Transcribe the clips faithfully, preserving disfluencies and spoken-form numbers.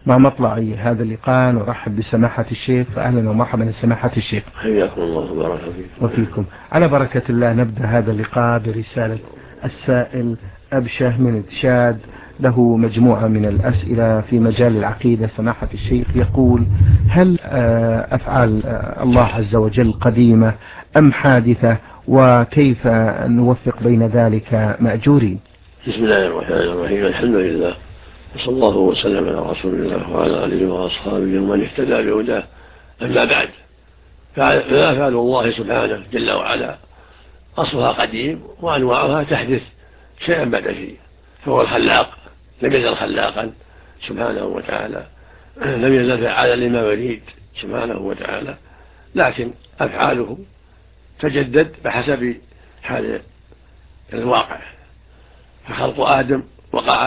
مع مطلع هذا اللقاء نرحب بسماحة الشيخ، فأهلا ومرحبا سماحة الشيخ. حياكم الله وبارك فيكم. وفيكم. على بركة الله نبدأ هذا اللقاء برسالة السائل أبشه من تشاد، له مجموعة من الأسئلة في مجال العقيدة. سماحة الشيخ يقول: هل أفعال الله عز وجل قديمة أم حادثة، وكيف نوفق بين ذلك مأجورين؟ بسم الله الرحمن الرحيم. الحمد لله، وصلى الله وسلم على رسول الله وعلى آله وأصحابه ومن اهتدى بهداه. أما بعد، فأفعال الله سبحانه جل وعلا أصلها قديم، وأنواعها تحدث شيئا بعد شيء. فهو الخلاق، لم يزل خلاقا سبحانه وتعالى، لم يزل فعالا لما يريد سبحانه وتعالى، لكن أفعاله تجدد بحسب حال الواقع. فخلق آدم وقع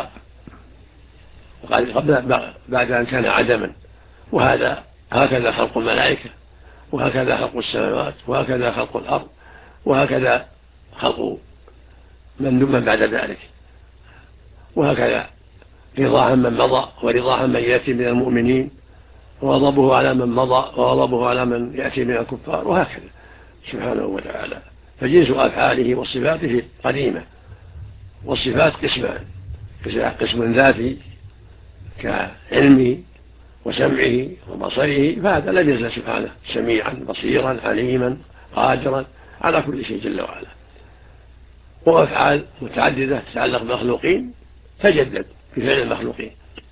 قبل بعد أن كان عدما، وهذا هكذا خلق الملائكة، وهكذا خلق السماوات، وهكذا خلق الأرض، وهكذا خلق من دون بعد ذلك، وهكذا رضا عن من مضى ورضا عن من يأتي من المؤمنين، وغضبه على من مضى وغضبه على من يأتي من الكفار، وهكذا سبحانه وتعالى. فجنس أفعاله وصفاته قديمة. والصفات قسمان: قسم ذاتي كعلمه وسمعه وبصره، فهذا لم يزل سبحانه سميعا بصيرا عليما قادرا على كل شيء جل وعلا. وأفعال متعددة تتعلق بالمخلوقين تجدد بفعل المخلوقين،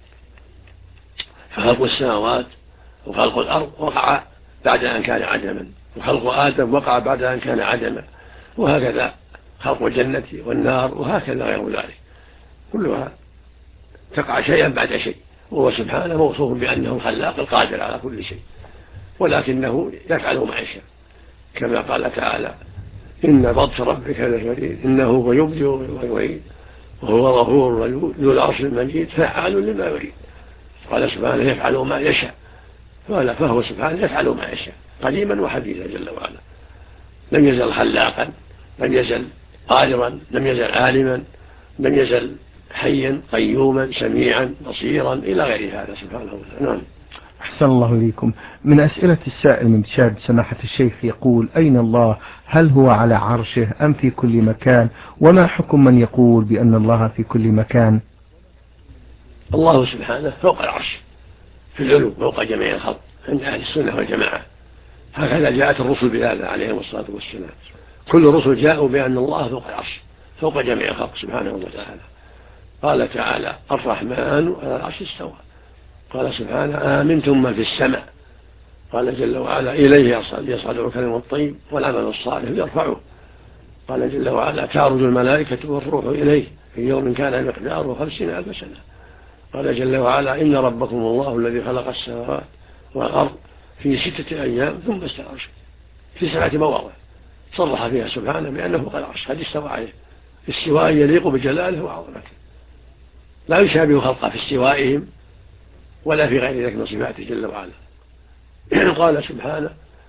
فخلق السماوات وخلق الأرض وقع بعد أن كان عدما، وخلق آدم وقع بعد أن كان عدما، وهكذا خلق الجنة والنار، وهكذا غير ذلك، كلها تقع شيئا بعد شيء. وهو سبحانه موصوف بأنه الخلاق القادر على كل شيء، ولكنه يفعل ما يشاء، كما قال تعالى: إن بطش ربك لشديد إنه هو يبدئ ويعيد وهو غفور ذو العرش المجيد فعال لما يريد. قال سبحانه: يفعل ما يشاء، فهو سبحانه يفعل ما يشاء قديما وحديثا جل وعلا. لم يزل خلاقا، لم يزل قادرا، لم يزل عالما، لم يزل حيا قيوما سميعا بصيرا إلى غير هذا سبحانه وتعالى. نعم. أحسن الله إليكم. من أسئلة السائل من تشاد سماحة الشيخ يقول: أين الله؟ هل هو على عرشه أم في كل مكان؟ وما حكم من يقول بأن الله في كل مكان؟ الله سبحانه فوق العرش في العلو فوق جميع الخلق عند أهل السنة والجماعة، هكذا جاءت الرسل بهذا عليهم الصلاة والسلام. كل الرسل جاءوا بأن الله فوق العرش فوق جميع الخلق سبحانه وتعالى. قال تعالى: الرحمن على العرش استوى. قال سبحانه: آمنتم من في السماء. قال جل وعلا: إليه يصعد الكلم الطيب والعمل الصالح يرفعه. قال جل وعلا: تعرج الملائكة والروح إليه في يوم كان مقداره خمسين ألف سنة. قال جل وعلا: إن ربكم الله الذي خلق السماوات والأرض في ستة أيام ثم استوى على العرش، في سبعة مواضع صرح فيها سبحانه بأنه فوق العرش، قد استوى عليه استواء يليق بجلاله وعظمته، لا يشابه خلقه في استوائهم ولا في غير ذلك من صفاته جل وعلا. قال سبحانه: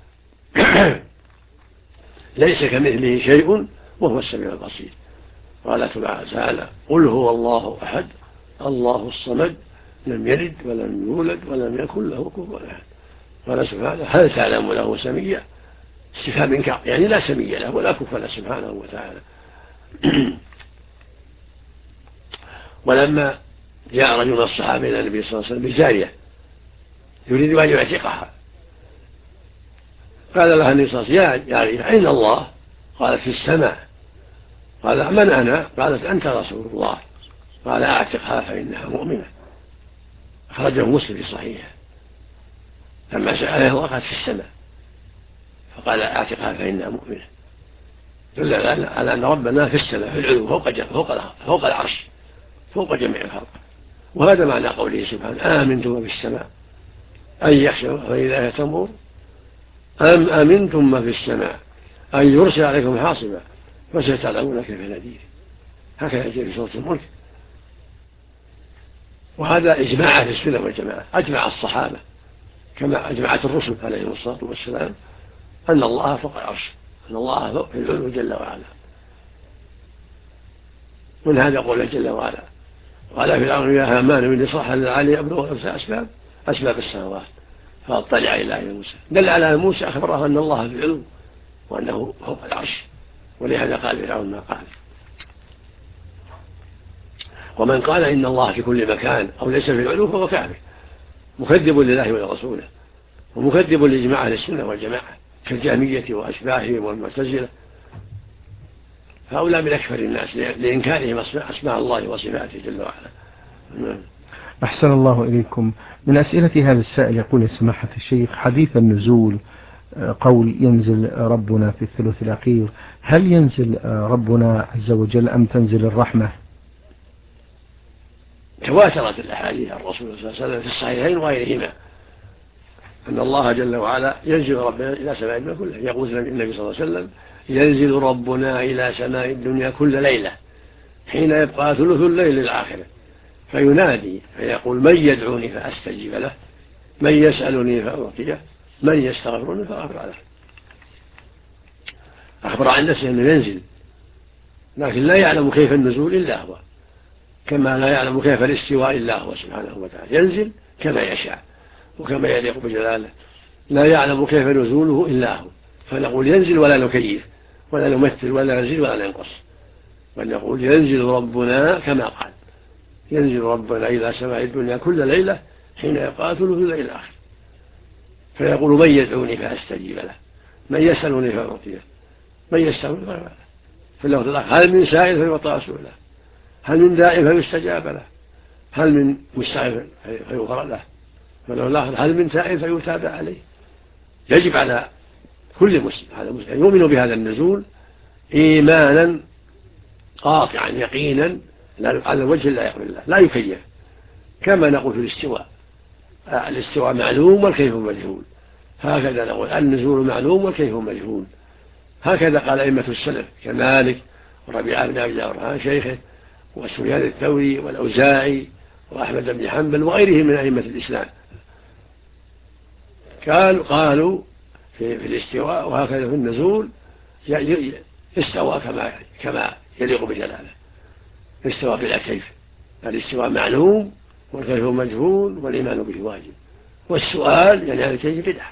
ليس كمثله شيء وهو السميع البصير. قال تعالى: قل هو الله أحد الله الصمد لم يلد ولم يولد ولم يكن له كفوا أحد. قال سبحانه: هل تعلم له سميا؟ استفهام إنكار، يعني لا سمي له ولا كفوا له سبحانه وتعالى. ولما جاء رجل من الصحابة إلى النبي صلى الله عليه وسلم بجارية يريد أن يعتقها، قال لها النبي صلى الله عليه وسلم: يا جارية أين الله؟ قالت: في السماء. قال: من أنا؟ قالت: أنت رسول الله. قال: أعتقها فإنها مؤمنة. أخرجه مسلم في صحيحه. لما سألها الله قالت: في السماء. فقال: أعتقها فإنها مؤمنة. دل على أن ربنا في السماء في العلو فوق فوق فوق العرش فوق جميع الخلق. وهذا معنى قوله سبحانه: آمنتم في السماء أن يخشوا فإذا تمر أم أمنتم ما في السماء أن يرسل عليكم حاصبا فستعلمون كيف نذير. هكذا جاء في سورة الملك. وهذا إجماع في السنة والجماعة، أجمع الصحابة كما أجمعت الرسل عليهم الصلاة والسلام أن الله فوق العرش، أن الله فوق العلو جل وعلا. من هذا قوله جل وعلا: قال فرعون يا هامان إني صح لعلي أبلغ أسباب أسباب السماوات فاطلع إلى إله موسى. دل على موسى أخبره أن الله في العلو وأنه فوق العرش، ولهذا قال فرعون ما قال. ومن قال إن الله في كل مكان أو ليس في العلو فهو كافر مكذب لله ولرسوله ومكذب لإجماع أهل السنة والجماعة كالجهمية وأشباههم والمعتزلة، هؤلاء من أكثر الناس لإنكارهم أسماء الله وصفاته جل وعلا. أحسن الله إليكم. من أسئلة هذا السائل يقول يا سماحة الشيخ حديث النزول، قول ينزل ربنا في الثلث الأخير، هل ينزل ربنا عز وجل أم تنزل الرحمة؟ تواترت الأحاديث عن الرسول صلى الله عليه وسلم في الصحيحين وغيرهما أن الله جل وعلا ينزل ربنا إلى سماء الدنيا كلها. يقول النبي صلى الله عليه وسلم ينزل ربنا إلى سماء الدنيا كل ليلة حين يبقى ثلث الليل الآخر فينادي فيقول من يدعوني فأستجيب له، من يسألني فأعطيه، من يستغفرني فأغفر له. أخبر عن نفسه أنه ينزل، لكن لا يعلم كيف النزول إلا هو، كما لا يعلم كيف الاستواء إلا هو سبحانه وتعالى. ينزل كما يشاء وكما يليق بجلاله، لا يعلم كيف نزوله إلا هو، فنقول ينزل ولا نكيف ولا نمثل ولا نزيد ولا ننقص، بل نقول ينزل ربنا كما قال ينزل ربنا إلى سماء الدنيا كل ليلة حين يبقى ثلث الليل الآخر فيقول من يدعوني فأستجيب له، من يسألني فأعطيه، من يستغفرني فأغفر له. في اللفظ الآخر هل من سائل فيعطى سؤله، هل من داع فيستجاب له، هل من مستغفر فيغفر له، هل من تائب فيتاب عليه. يجب على كل مسلم هذا مسلم يؤمن بهذا النزول إيمانا قاطعا يقينا على وجه لا يقبل الله، لا يكيف، كما نقول في الاستواء الاستواء معلوم والكيف مجهول، هكذا نقول النزول معلوم والكيف مجهول. هكذا قال أئمة السلف كمالك وربيعة بن أبي عمرو شيخه وسفيان الثوري والأوزاعي وأحمد بن حنبل وغيرهم من أئمة الإسلام، قالوا قالوا في, في الاستواء وهكذا في النزول استوى كما كما يليق بجلاله، استوى بلا كيف، الاستواء معلوم والكيف مجهول والإيمان به واجب، والسؤال يعني عن الكيف بدعة.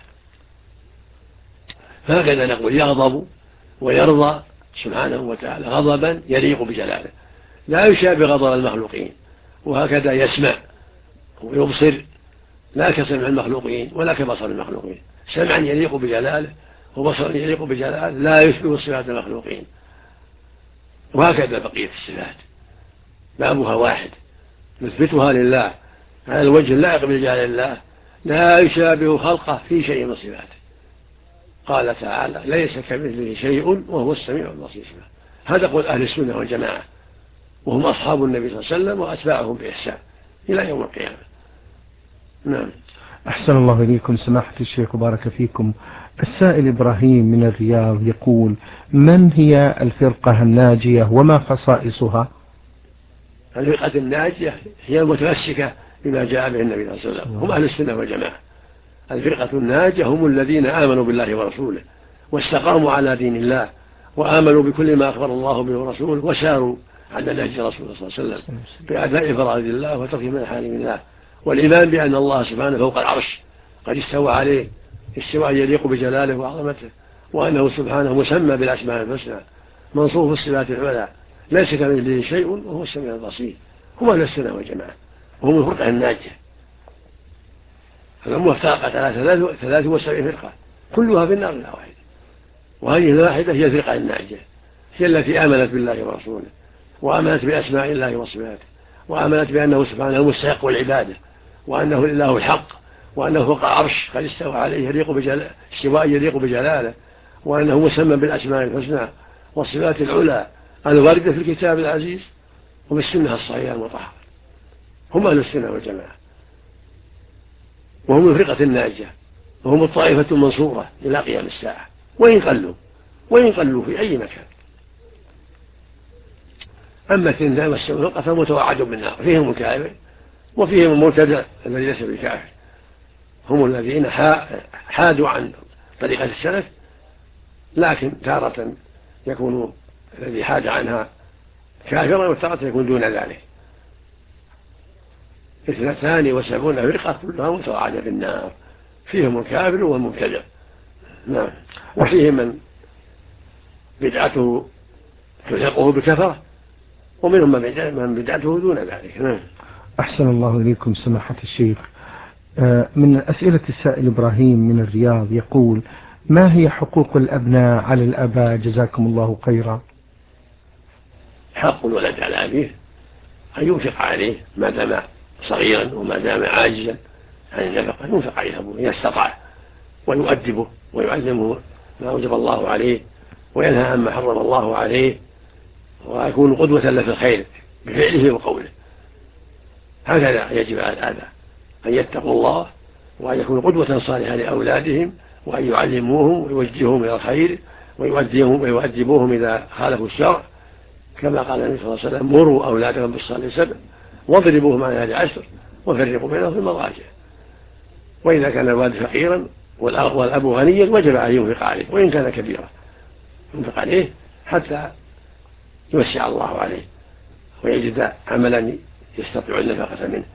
هكذا نقول يغضب ويرضى سبحانه وتعالى غضبا يليق بجلاله لا يشابه غضب المخلوقين، وهكذا يسمع ويبصر لا كسمع المخلوقين ولا كبصر المخلوقين، سمعا يليق بجلاله وبصرا يليق بجلاله لا يشبه صفات المخلوقين. وهكذا بقية الصفات بابها واحد نثبتها لله على الوجه اللائق بجلال الله لا يشابه خلقه في شيء من صفاته. قال تعالى ليس كمثله شيء وهو السميع البصير. هذا قول أهل السنة والجماعة وهم أصحاب النبي صلى الله عليه وسلم وأتباعهم بإحسان إلى يوم القيامة. نعم. أحسن الله إليكم سماحة الشيخ وبارك فيكم. السائل إبراهيم من الرياض يقول من هي الفرقة الناجية وما خصائصها؟ الفرقة الناجية هي المتمسكة بما جاء به النبي صلى الله عليه وسلم، هم أهل السنة والجماعة. الفرقة الناجية هم الذين آمنوا بالله ورسوله واستقاموا على دين الله وآمنوا بكل ما أخبر الله به ورسوله وساروا على نهج رسول الله صلى الله عليه وسلم بأداء فرائض الله وترك محارم الله والإيمان بأن الله سبحانه فوق العرش قد استوى عليه استواء يليق بجلاله وعظمته، وأنه سبحانه مسمى بالأسماء الحسنى منصوف الصفات العلى ليس كمثله شيء وهو السميع البصير. هم أهل السنة والجماعة وهم الفرقة الناجية. الأمة افترقت على ثلاث وسبعين فرقة كلها في النار إلا واحدة، وهذه الواحدة هي الفرقة الناجية، هي التي آمنت بالله ورسوله وآمنت بأسماء الله وصفاته وآمنت بأنه سبحانه المستحق والعبادة وأنه الإله الحق وأنه فوق العرش قد استوى عليه يليق بجلاله استواء يليق بجلاله وأنه مسمى بالأسماء الحسنى والصفات العلى الواردة في الكتاب العزيز وبالسنة الصحيحة المطهرة. هم أهل السنة والجماعة وهم الفرقة الناجية وهم الطائفة المنصورة إلى قيام الساعة وإن قلوا وإن قلوا في أي مكان. أما الثنتان والسبعين فرقة فمتوعد بالنار فيهم الكافر وفيهم المبتدع الذي ليس بالكافر، هم الذين حادوا عن طريقة السلف، لكن تارة يكون الذي حاد عنها كافرا وتارة يكون دون ذلك. اثنتان وسبعون فرقة كلها متوعدة في النار، فيهم الكافر والمبتدع. نعم. وفيهم من بدعته تلحقه بكفرة، ومنهم من بدعته دون ذلك. نعم. أحسن الله إليكم سماحة الشيخ. من أسئلة السائل إبراهيم من الرياض يقول: ما هي حقوق الأبناء على الآباء جزاكم الله خيرا؟ حق الولد على أبيه أن ينفق عليه ما دام صغيرا وما دام عاجزا عن النفقة، ينفق عليه أبوه إذا استطاع، ويؤدبه ويعلمه ما أوجب الله عليه وينهى عما حرم الله عليه، ويكون قدوة له في الخير بفعله وقوله. هكذا يجب على الآباء أن يتقوا الله وأن يكونوا قدوة صالحة لأولادهم، وأن يعلموهم ويوجههم إلى الخير ويؤدبوهم ويؤدبوهم إذا خالفوا الشرع، كما قال النبي صلى الله عليه وسلم: مروا أولادكم بالصلاة سبع واضربوهم على هذه عشر وفرقوا بينهم في المضاجع. وإذا كان الوالد فقيرا والأب غنيا وجب عليه ينفق عليه وإن كان كبيرا، ينفق عليه حتى يوسع الله عليه ويجد عملا يستطيع النفقة منه.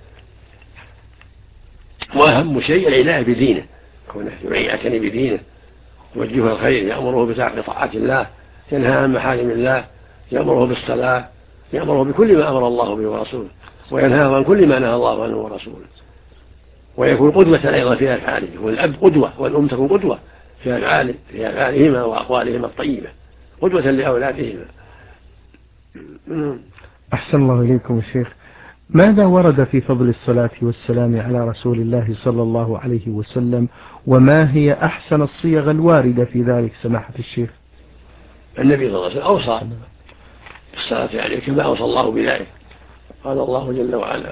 وأهم شيء العناية بدينه، كونه يعتني بدينه، يوجهه الخير، يأمره بتعقيد طاعات الله، ينهى عن محارم الله، يأمره بالصلاة، يأمره بكل ما أمر الله به ورسوله، وينهاه عن كل ما نهى الله عنه ورسوله. ويكون قدوة أيضا في أفعاله، والأب قدوة والأم تكون قدوة في أفعاله في أفعالهما وأقوالهما الطيبة، قدوة لأولادهما. أحسن الله إليكم الشيخ. ماذا ورد في فضل الصلاة والسلام على رسول الله صلى الله عليه وسلم، وما هي أحسن الصيغ الواردة في ذلك سماحة الشيخ؟ النبي صلى الله عليه وسلم أوصى بالصلاة عليه كما أوصى الله بذلك. قال الله جل وعلا: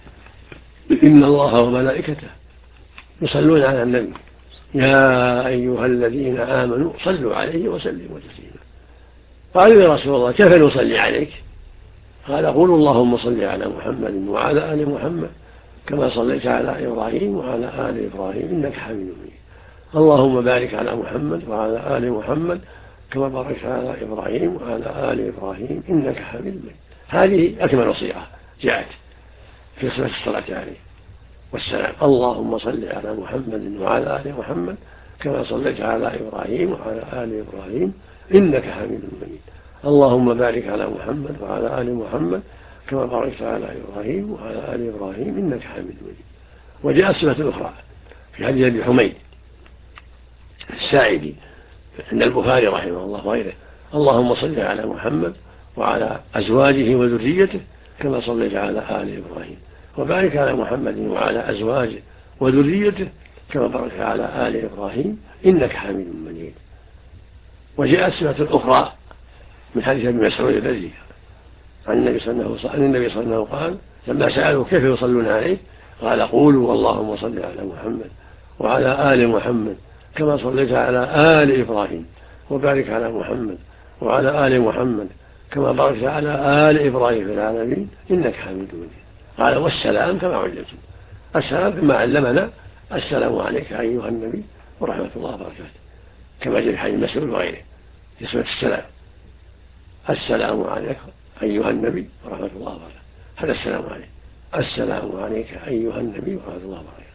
إن الله وملائكته يصلون على النبي يا أيها الذين آمنوا صلوا عليه وسلموا تسليما. قالوا: يا رسول الله كيف نصلي عليك؟ قال: قولوا اللهم صل على محمد وعلى آل محمد كما صليت على إبراهيم وعلى آل إبراهيم إنك حميد مجيد. اللهم بارك على محمد وعلى آل محمد كما باركت على إبراهيم وعلى آل إبراهيم إنك حميد مجيد. هذه أكمل صيغة جاءت في صفة الصلاة عليه والسلام. اللهم صل على محمد وعلى آل محمد كما صليت على إبراهيم وعلى آل إبراهيم إنك حميد مجيد. اللهم بارك على محمد وعلى آل محمد كما باركت على إبراهيم وعلى آل إبراهيم إنك حميد مجيد. وجاءت صفة أخرى في حديث أبي حميد الساعدي عند البخاري رحمه الله وغيره: اللهم صل على محمد وعلى أزواجه وذريته كما صليت على آل إبراهيم وبارك على محمد وعلى أزواجه وذريته كما باركت على آل إبراهيم إنك حميد مجيد. وجاءت صفة أخرى من حديث ابن مسعود البزي عن النبي صلى الله عليه وسلم قال: لما سألوا كيف يصلون عليه قال: قولوا اللهم صل على محمد وعلى آل محمد كما صليت على آل إبراهيم وبارك على محمد وعلى آل محمد كما باركت على آل إبراهيم في العالمين إنك حميد مجيد. قال: والسلام كما علمتم. السلام كما علمنا: السلام عليك أيها النبي ورحمة الله وبركاته، كما جاء في حديث مسعود وغيره في صفة السلام: السلام عليك أيها النبي ورحمة الله وبركاته. هذا السلام عليك. السلام عليك أيها النبي ورحمة الله وبركاته.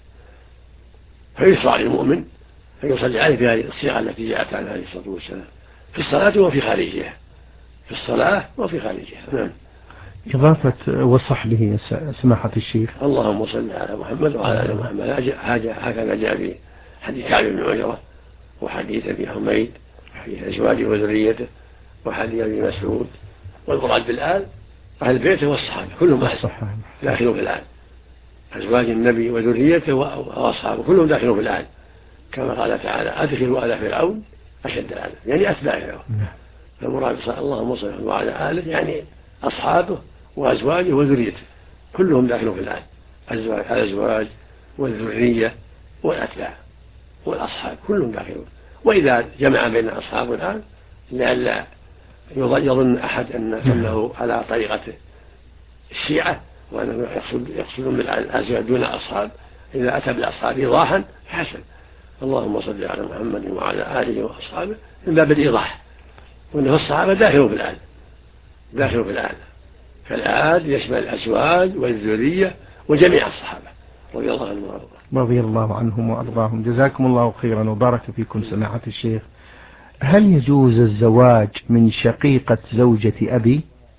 فيشرع للمؤمن أن يصلي عليه في هذه الصيغة التي جاءت عن عليه الصلاة والسلام في الصلاة وفي خارجها، في الصلاة وفي خارجها. نعم. إضافة وصحبه سماحة الشيخ: اللهم صل على محمد وعلى آل محمد. هكذا جاء في حديث كعب بن عجرة وحديث أبي حميد في أزواجه وذريته وحديث أبي مسعود. والمراد بالآل أهل بيته والصحابة كلهم داخلوا في الآل، أزواج النبي وذريته وأصحابه كلهم داخلوا في الآل، كما قال تعالى: أدخلوا آل فرعون أشد العذاب، يعني أتباع فرعون. فالمراد اللهم صل وعلى آله يعني أصحابه وأزواجه وذريته كلهم داخلوا في الآل، الأزواج والذرية والأتباع والأصحاب كلهم داخلون. وإذا جمع بين أصحاب الآل لئلا يظن أحد أنه على طريقة الشيعة وأنه يقصدون بالأزواج دون أصحاب، إذا أتى بالأصحاب إيضاحا حسن. اللهم صل على محمد وعلى آله وأصحابه من باب الإيضاح، وأنه الصحابة داخلوا في الآل داخلوا في الآل فالآل يشمل الأزواج والذرية وجميع الصحابة رضي الله عنهم وارضاهم. رضي الله عنهم وأرضاهم. جزاكم الله خيرا وبارك فيكم سماحة الشيخ. هل يجوز الزواج من شقيقة زوجة أبي؟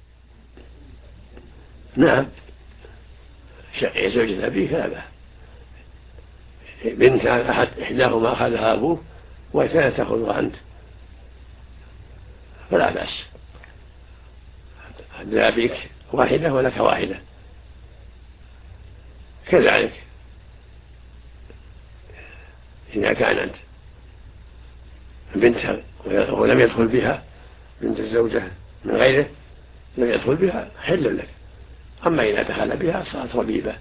نعم، شقيقة زوجة أبي هذا بنت أحد إحداهما أخذها أبوه والثانية تأخذها أنت فلا بأس، لأبيك واحدة ولك واحدة كذلك إذا كانت بنتها ولم يدخل بها بنت الزوجة من غيره لم يدخل بها حل لك، أما إذا دخل بها صارت ربيبة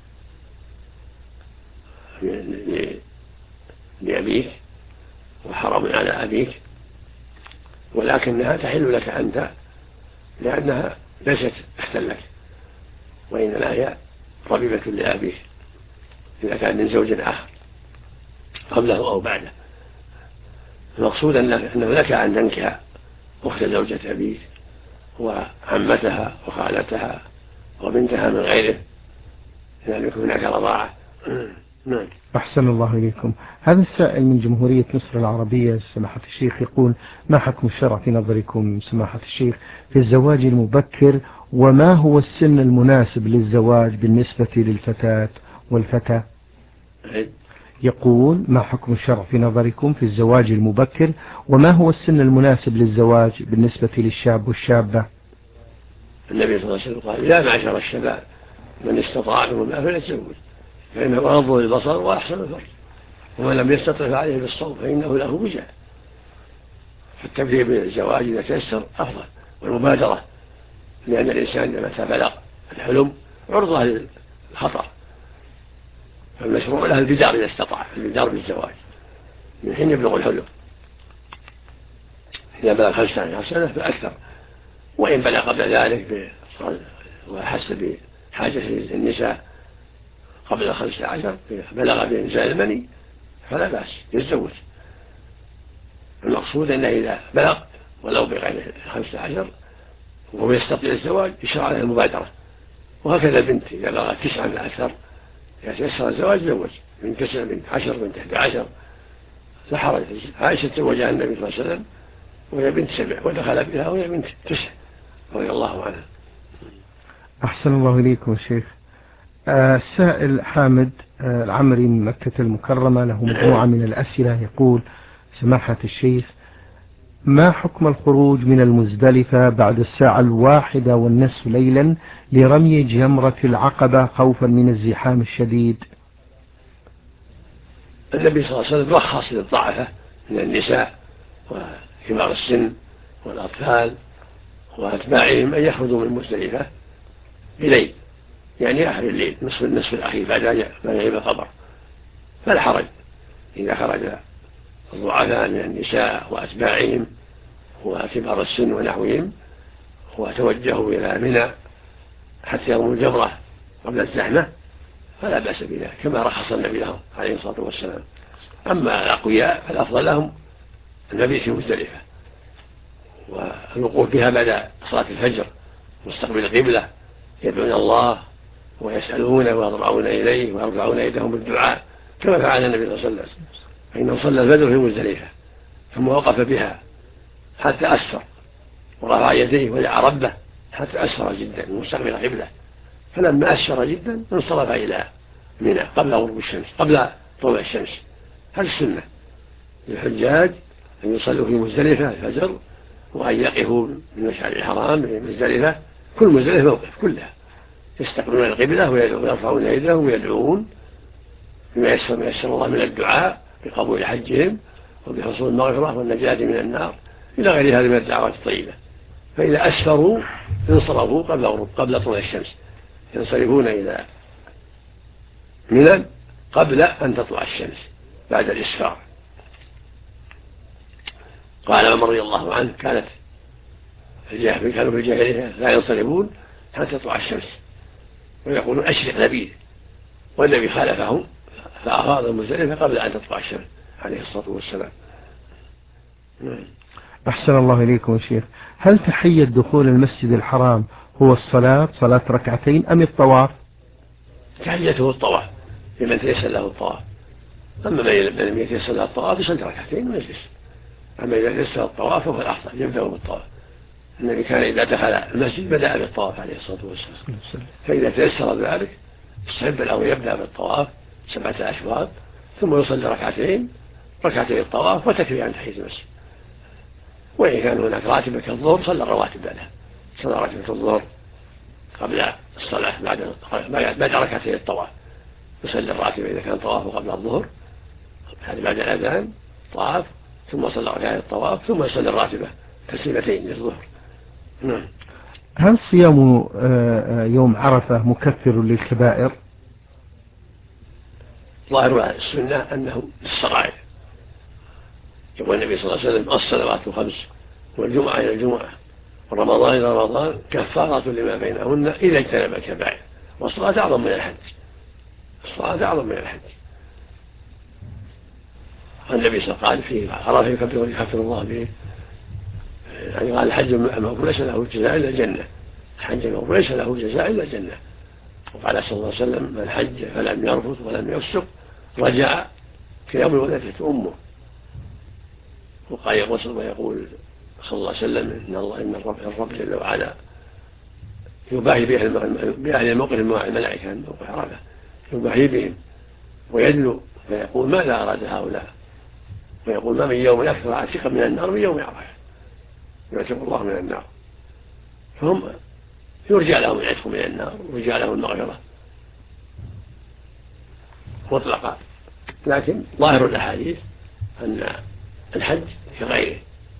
لأبيك وحرام على أبيك، ولكنها تحل لك أنت لأنها ليست أختا لك، وإنما هي ربيبة لأبيك إذا كان من زوج آخر قبله أو بعده. المقصود أنه لك أن تنكح أخت زوجة أبيك وعمتها وخالتها وبنتها من غيره لأن يكون هناك رضاعة. نعم. أحسن الله إليكم. هذا السائل من جمهورية مصر العربية سماحة الشيخ يقول: ما حكم الشرع في نظركم سماحة الشيخ في الزواج المبكر، وما هو السن المناسب للزواج بالنسبة للفتاة والفتى؟ يقول: ما حكم الشرع في نظركم في الزواج المبكر، وما هو السن المناسب للزواج بالنسبة للشاب والشابة؟ النبي صلى الله عليه وسلم قال: يا معشر الشباب من استطاع منكم الباءة فليتزوج فإنه أغض للبصر وأحسن الفرج ومن لم يستطع فعليه بالصوم فإنه له وجاء. فالتبديل بالزواج إذا تيسر أفضل، والمبادرة لأن الإنسان متى بلغ الحلم عرضة للخطر، فالمشروع له البدار إذا استطاع البدار بالزواج من حين يبلغ الحلم. إذا بلغ خمسة عشر سنة فأكثر، وإن بلغ قبل ذلك وحس بحاجة النساء قبل خمسة عشر بلغ بإنزال المني فلا بأس يتزوج. المقصود أنه إذا بلغ ولو بغير خمسة عشر وهو يستطيع الزواج يشرع له المبادرة، وهكذا البنت إذا بلغت تسعة من أكثر يتيسر الزواج زوج من تسع من عشر من أحد عشر لا حرج. عائشة تزوجها النبي صلى الله عليه وسلم وهي بنت سبع ودخل بها وهي بنت تسع رضي الله عنها. أحسن الله إليكم شيخ. آه السائل حامد آه العمري من مكة المكرمة له مجموعة من الأسئلة يقول: سماحة الشيخ، ما حكم الخروج من المزدلفة بعد الساعة الواحدة والنصف ليلا لرمي جمرة العقبة خوفا من الزحام الشديد؟ النبي صلى الله عليه وسلم رخص للضعفة من النساء وكبار السن والأطفال وأتباعهم أن يخرجوا من مزدلفة بليل، يعني آخر الليل نصف النصف الأخير بعد ما يغيب القمر، فلا حرج إذا خرج الضعفاء من النساء وأتباعهم وكبار السن ونحوهم وتوجهوا إلى منى حتى يرموا الجمرة قبل الزحمة فلا بأس بذلك كما رخص النبي لهم عليه الصلاة والسلام. أما الأقوياء فالأفضل لهم المبيت في مزدلفة والوقوف بها بعد صلاة الفجر مستقبل القبلة يدعون الله ويسألونه ويضرعون إليه ويرفعون يدهم بالدعاء كما فعل النبي صلى الله عليه وسلم، فإنه صلى الفجر في مزدلفة ثم وقف بها حتى أسفر ورفع يديه ودعا ربه حتى أسفر جدا مستقبل القبلة، فلما أسفر جدا انصرف إلى منى قبل غروب الشمس قبل طلوع الشمس. هذه السنة للحجاج أن يصلوا في مزدلفة الفجر وأن يقفوا من مشعر الحرام بمزدلفة، كل مزدلفة موقف كلها يستقبلون القبلة ويرفعون يدهم ويدعون بما يسر ما يسر الله من الدعاء بقبول حجهم وبحصول المغفرة والنجاة من النار إلى غير هذه من الدعوات الطيبة. فإذا أسفروا انصرفوا قبل غروب قبل طلوع الشمس، ينصرفون إلى منى قبل أن تطلع الشمس بعد الإسفار. قال عمر رضي الله عنه: كانت كانوا في الجاهلية لا ينصرفون حتى تطلع الشمس ويقولون أشرق نبي، والنبي خالفهم فأفاض المزدلفة قبل أن تطلع الشمس عليه الصلاة والسلام. أحسن الله إليكم شيخ. هل تحية دخول المسجد الحرام هو الصلاة صلاة ركعتين أم الطواف؟ تحيته الطواف لمن تيسر له الطواف. أما من لم يتيسر له الطواف يصلي ركعتين ويجلس. أما إذا تيسر الطواف فهو الأفضل يبدأ بالطواف. النبي كان إذا دخل المسجد بدأ بالطواف عليه الصلاة والسلام، فإذا تيسر ذلك فالصحيح له يبدأ بالطواف سبعة أشواط ثم يصلي ركعتين ركعتين الطواف وتكفي عن تحية المسجد. وإن كان هناك راتبة كالظهر صلى الرواتب بعدها، صلى راتبة الظهر قبل الصلاة بعد بعد ركعتين الطواف، يصلي الراتبة إذا كان طوافه قبل الظهر هذه بعد الأذان طواف ثم صلى ركعتين الطواف ثم يصلي الراتبة تسليمتين للظهر. نعم. هل صيام يوم عرفة مكفر للكبائر؟ ظاهر السنة أنه للصغائر. يقول النبي صلى الله عليه وسلم الصلوات الخمس والجمعة إلى الجمعة ورمضان إلى رمضان كفارة لما بينهن إذا اجتنب الكبائر. والصلاة أعظم من الحج، الصلاة أعظم من الحج. النبي صلى الله عليه وسلم قال فيه عرفه يكفر يكفر الله به، يعني قال الحج المغفور ليس له جزاء إلا الجنة، الحج المغفور ليس له جزاء إلا الجنة. وقال صلى الله عليه وسلم من حج فلم يرفث ولم يفسق رجع كيوم ولدته أمه. وقال الرسول ويقول صلى الله عليه وسلم إن الله إن الرب, الرب جل وعلا يباهي بأهل الموقف الملائكة الموقف عرفة يباهي بهم ويدلو فيقول ماذا أراد هؤلاء، ويقول ما من يوم أكثر عاتقا من النار من يوم عرفة، يعتق الله من النار. فهم يرجع لهم العتق من النار ويرجع لهم المغفرة مطلقا. لكن ظاهر الأحاديث أن الحج كغيره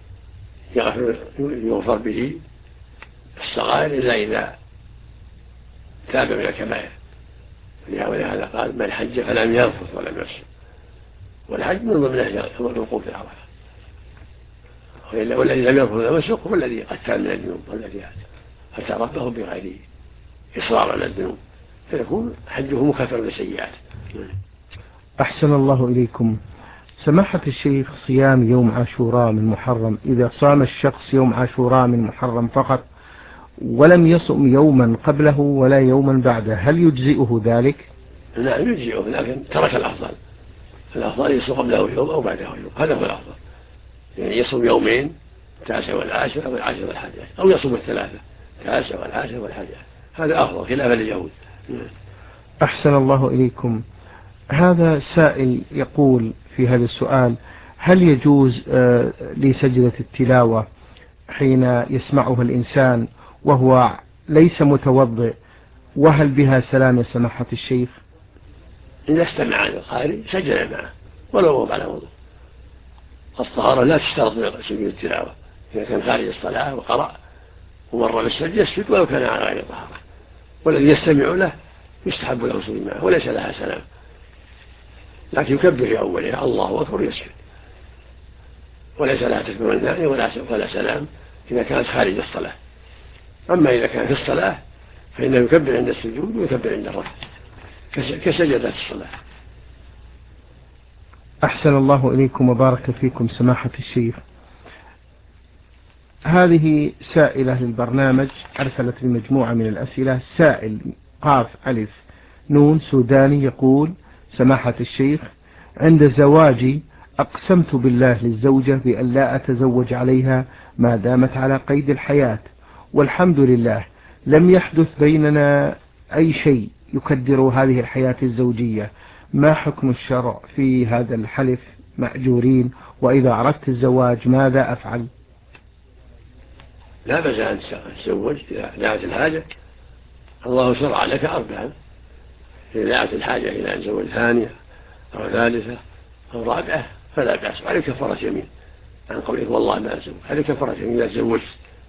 يغفر به الصغائر إلا إذا تاب من الكبائر. ولهذا قال من حج فلم يرفث ولم يفسق، والحج من ضمنه الوقوف في عرفة. والذي لم يرفث ولم يفسق هو الذي قتل من الذنوب والذي أتى ربه بغير إصرار على الذنوب، فيكون حجه مكفر للسيئات. أحسن الله إليكم. سماحة الشيخ، صيام يوم عاشوراء من محرم، إذا صام الشخص يوم عاشوراء من محرم فقط ولم يصم يوما قبله ولا يوما بعده هل يجزئه ذلك؟ نعم يجزئه، لكن ترك الأفضل. الأفضل يصوم قبله يوم أو بعده يوم، هذا هو الأفضل. يعني يصوم يومين التاسع والعاشر أو العاشر والحادي عشر، أو يصوم الثلاثة التاسع والعاشر والحادي عشر، هذا أفضل خلافا لليهود. أحسن الله إليكم. هذا سائل يقول في هذا السؤال: هل يجوز لسجدة التلاوة حين يسمعها الإنسان وهو ليس متوضئ، وهل بها سلام يا سماحة الشيخ؟ إذا استمع القارئ سجد معه ولو هو على وضوء. الطهارة لا تشترط في سجود التلاوة، إذا كان خارج الصلاة وقرأ ومر بالسجد يسجد ولو كان على غير طهارة، والذي يستمع له يستحب له السجود معه وليس لها سلام، لكن يكبر في أولها الله أكبر يسجد، وليس لها تكبير الثاني ولا سلام إذا كانت خارج الصلاة. أما إذا كان في الصلاة فإنه يكبر عند السجود ويكبر عند الرفع كسجدات الصلاة. أحسن الله إليكم وبارك فيكم سماحة الشيخ. هذه سائلة للبرنامج أرسلت المجموعة من الأسئلة. سائل قاف ألف نون سوداني يقول: سماحة الشيخ، عند زواجي أقسمت بالله للزوجة بأن لا أتزوج عليها ما دامت على قيد الحياة، والحمد لله لم يحدث بيننا أي شيء يكدر هذه الحياة الزوجية. ما حكم الشرع في هذا الحلف مأجورين؟ وإذا أردت الزواج ماذا أفعل؟ لا بأس أن تتزوج إذا دعت الحاجة. الله شرع لك أربعا، إذا دعت الحاجة إلى أن تزوج ثانية أو ثالثة أو رابعة فلا بأس، عليك كفارة يمين عن قولك والله ما أتزوج، عليك كفارة يمين إذا تزوجت.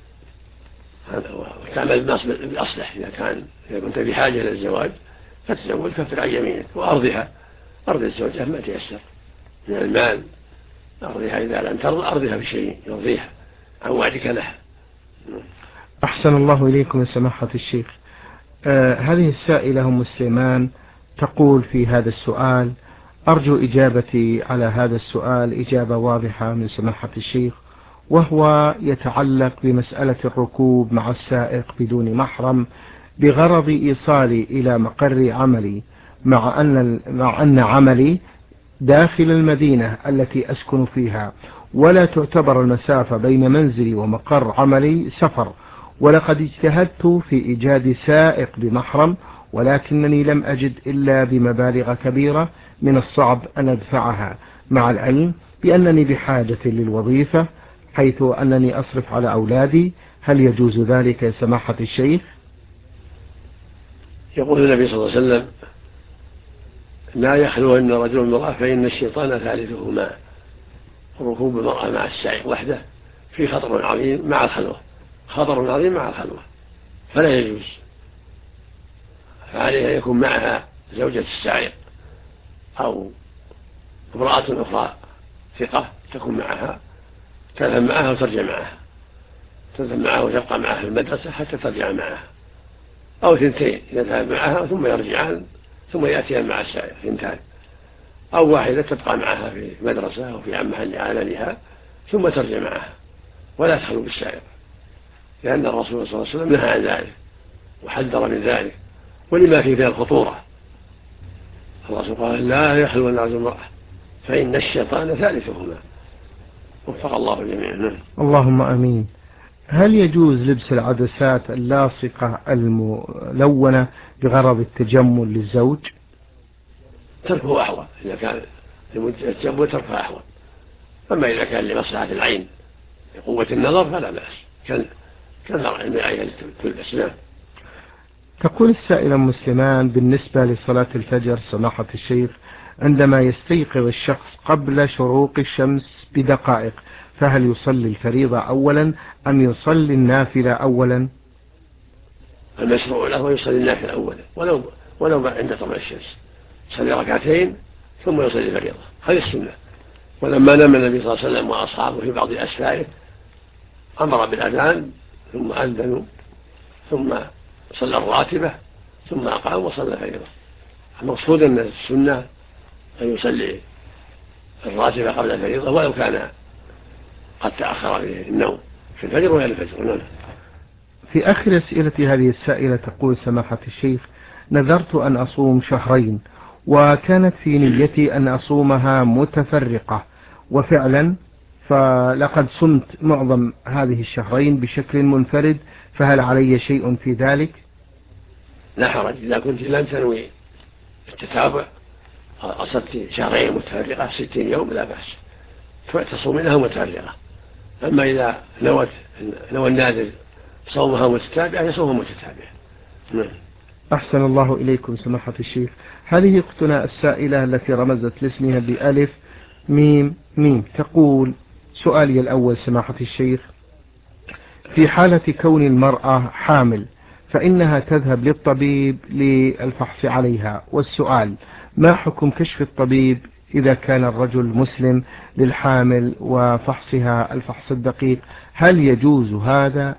وتعمل الناس بالأصلح، إذا كان إذا كنت بحاجة إلى الزواج فتزوج كفر عن يمينك وأرضها، أرض الزوجة ما تيسر من المال، أرضها إذا لم ترضى أرضها بشيء يرضيها عن وعدك لها. أحسن الله إليكم يا سماحة الشيخ. آه هذه السائلة أم سليمان تقول في هذا السؤال: أرجو إجابتي على هذا السؤال إجابة واضحة من سماحة الشيخ، وهو يتعلق بمسألة الركوب مع السائق بدون محرم بغرض إيصالي إلى مقر عملي، مع أن مع أن عملي داخل المدينة التي أسكن فيها، ولا تعتبر المسافة بين منزلي ومقر عملي سفر. ولقد اجتهدت في إيجاد سائق بمحرم، ولكنني لم أجد إلا بمبالغ كبيرة من الصعب أن أدفعها، مع العلم بأنني بحاجة للوظيفة، حيث أنني أصرف على أولادي. هل يجوز ذلك يا سماحة الشيخ؟ يقول النبي صلى الله عليه وسلم: لا يخلون رجل امرأة فإن الشيطان ثالثهما. ركوب المرأة مع السعي وحده في خطر عظيم مع الخلوة، خطر عظيم مع الخلوة، فلا يجوز. فعليه أن يكون معها زوجة السعي أو امرأة أخرى ثقة تكون معها، تذهب معها وترجع معها، تذهب معها وتبقى معها في المدرسة حتى ترجع معها، أو ثنتين يذهب معها ثم يرجعان ثم يأتيان مع السعي ثنتان، أو واحدة تبقى معها في مدرسة أو في محل عملها ثم ترجع معها، ولا تخلو بالسائق، لأن الرسول صلى الله عليه وسلم نهى عن ذلك وحذر من ذلك ولما فيه فيها الخطورة. الرسول قال: لا يخلو الرجل امرأة فإن الشيطان ثالثهما. وفق الله الجميع. اللهم آمين. هل يجوز لبس العدسات اللاصقة الملونة بغرض التجمل للزوج؟ تركه أحوط، إذا كان التجمل تركه أحوط. أما إذا كان لمصلحة العين لقوة النظر فلا بأس، كالمرء العين تلبس. نعم. تقول السائلة مسلمان: بالنسبة لصلاة الفجر سماحة الشيخ، عندما يستيقظ الشخص قبل شروق الشمس بدقائق، فهل يصلي الفريضة أولا أم يصلي النافلة أولا؟ المشروع له يصلي النافلة أولا، ولو ولو عند طلوع الشمس يصلي ركعتين ثم يصلي الفريضة، هذه السنة. ولما نام النبي صلى الله عليه وسلم وأصحابه في بعض أسفاره أمر بالأذان ثم أذنوا ثم صلى الراتبة ثم أقام وصلى الفريضة. المقصود أن السنة أن يصلي الراتبة قبل الفريضة ولو كان قد تأخر به النوم في الفجر وهي الفجر. في آخر أسئلة هذه السائلة تقول سماحة الشيخ: نذرت أن أصوم شهرين، وكانت في نيتي أن أصومها متفرقة، وفعلا فلقد صمت معظم هذه الشهرين بشكل منفرد، فهل علي شيء في ذلك؟ لا حرج إذا كنت لم تنوي التتابع، أصبت شهرين متفرقة ستين يوم لا بأس تصومينها متفرقة. أما إذا نوت نوى الناذر صومها متتابعة يصومها متتابعة. نعم. أحسن الله إليكم سماحة الشيخ. هذه أختنا السائلة التي رمزت لاسمها بألف ميم ميم تقول: سؤالي الأول سماحة الشيخ: في حالة كون المرأة حامل فإنها تذهب للطبيب للفحص عليها، والسؤال: ما حكم كشف الطبيب إذا كان الرجل مسلم للحامل وفحصها الفحص الدقيق؟ هل يجوز هذا؟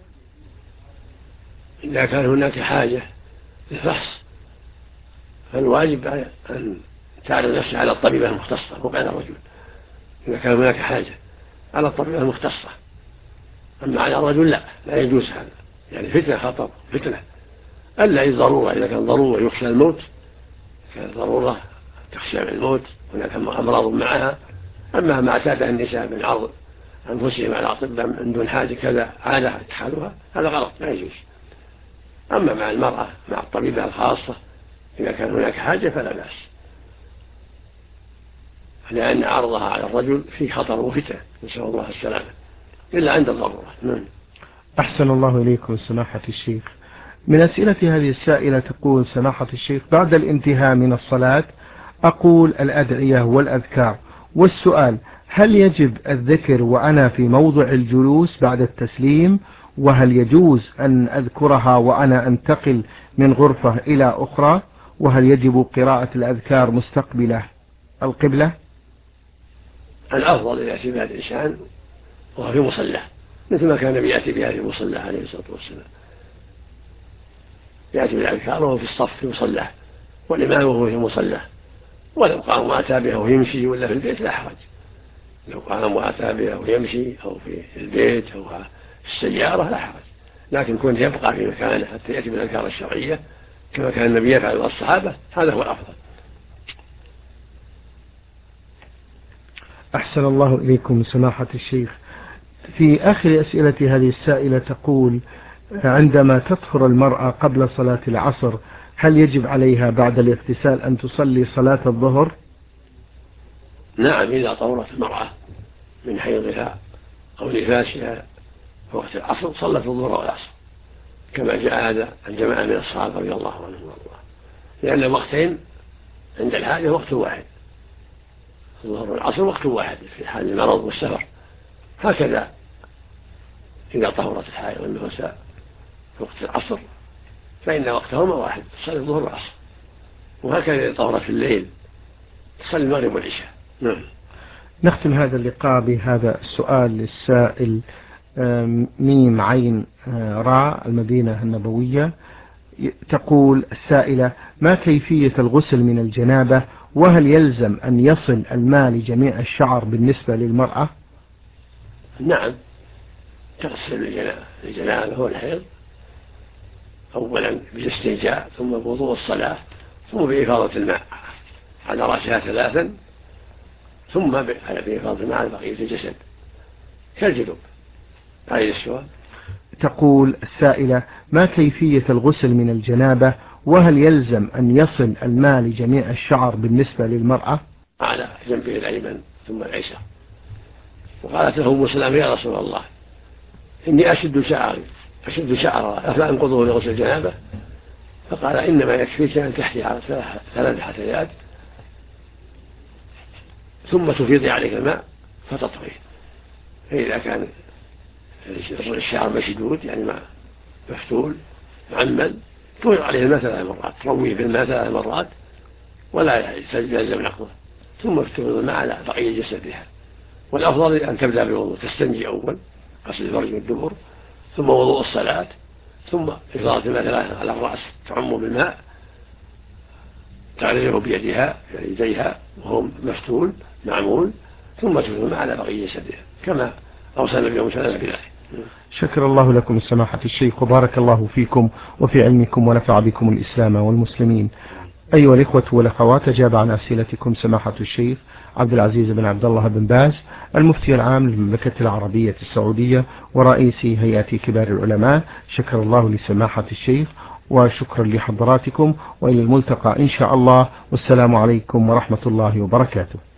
إذا كان هناك حاجة للفحص فالواجب أن تعرض نفسها على الطبيبة المختصة مو على الرجل. إذا كان هناك حاجة على الطبيبة المختصة، أما على الرجل لا لا يجوز هذا، يعني فتنة خطر فتنة، ألا الضرورة. إذا كان ضرورة يخشى الموت، كان ضرورة تخشى من الموت، هناك أمراض معها. أما ما اعتادها النساء من عرض أنفسهم على الأطباء من دون حاجة كذا عادة اتحالها، هذا غلط لا يجوز. أما مع المرأة مع الطبيبة الخاصة إذا كان هناك حاجة فلا بأس، لأن عرضها على الرجل فيه خطر وفتنة نسأل الله السلامة، إلا عند الضرورة. نعم. أحسن الله إليكم سماحة الشيخ. من أسئلة هذه السائلة تقول سماحة الشيخ: بعد الانتهاء من الصلاة أقول الأدعية والأذكار، والسؤال: هل يجب الذكر وأنا في موضع الجلوس بعد التسليم؟ وهل يجوز أن أذكرها وأنا أنتقل من غرفة إلى أخرى؟ وهل يجب قراءة الأذكار مستقبلة القبلة؟ الأفضل يأتي بها الإنسان وهو في مصلى، مثل ما كان يأتي بها في مصلى عليه الصلاة والسلام، يأتي بالأذكار وهو في الصف في مصلى، والإمام وهو في مصلى. ولو قام وأتى بها ويمشي ولا في البيت لا حرج، لو قام وأتى بها ويمشي أو في البيت أو في السيارة لا حرج، لكن كونه يبقى في مكانه حتى يأتي بالأذكار الشرعية كما كان النبي يفعل والصحابة هذا هو الأفضل. أحسن الله إليكم سماحة الشيخ. في آخر أسئلة هذه السائلة تقول: عندما تطهر المرأة قبل صلاة العصر هل يجب عليها بعد الاغتسال أن تصلي صلاة الظهر؟ نعم، إذا طهرت المرأة من حيضها أو نفاسها في وقت العصر صلت الظهر والعصر، كما جاء هذا عن جماعة من الصحابة رضي الله عنهم وارضاهم، لأن الوقتين عند الحاجة وقت واحد، الظهر والعصر وقت واحد في حال المرض والسفر. هكذا إذا طهرت الحائض والنفساء في وقت العصر فإن وقتهما واحد، تصلي الظهر والعصر. وهكذا إذا طهرت في الليل تصلي المغرب والعشاء. نعم. نختم هذا اللقاء بهذا السؤال للسائل ميم عين راء المدينة النبوية. تقول السائلة: ما كيفية الغسل من الجنابة، وهل يلزم أن يصل الماء لجميع الشعر بالنسبة للمرأة؟ نعم، تغسل الجنابة هو الحيض أولا بالاستنجاء، ثم بوضوء الصلاة، ثم بإفاضة الماء على رأسها ثلاثا، ثم بإفاضة الماء على بقية الجسد كالجنوب. هذه السؤال. تقول السائلة: ما كيفية الغسل من الجنابة، وهل يلزم أن يصل الماء لجميع الشعر بالنسبة للمرأة؟ على جنبه الأيمن ثم الأيسر. وقالت له أم سلمة: يا رسول الله إني أشد شعري أشد شعرا أفلا أنقضه لغسل الجنابة؟ فقال: إنما يكفيك أن تحتي على ثلاث حثيات ثم تفيضي عليك الماء فتطفيه. فإذا كان الشعر مشدود يعني ما مفتول معمل تفيض عليه الماء ثلاث مرات، ترويه بالماء ثلاث مرات ولا يلزم نقضه، ثم تفيض الماء على بقية جسدها. والأفضل أن تبدأ بالوضوء، تستنجي أول غسل الفرج والدبر، ثم وضوء الصلاة، ثم إفاضة الماء ثلاثة على الرأس تعم بالماء تعرضه بيدها يديها وهو مفتول معمول، ثم تفيض الماء على بقية جسدها كما أوصى النبي صلى الله عليه وسلم بذلك. شكر الله لكم سماحة الشيخ وبارك الله فيكم وفي علمكم ونفع بكم الإسلام والمسلمين. أيها الإخوة والأخوات، أجاب عن أسئلتكم سماحة الشيخ عبد العزيز بن عبد الله بن باز المفتي العام للمملكة العربية السعودية ورئيس هيئة كبار العلماء. شكر الله لسماحة الشيخ وشكرا لحضراتكم، وإلى الملتقى إن شاء الله، والسلام عليكم ورحمة الله وبركاته.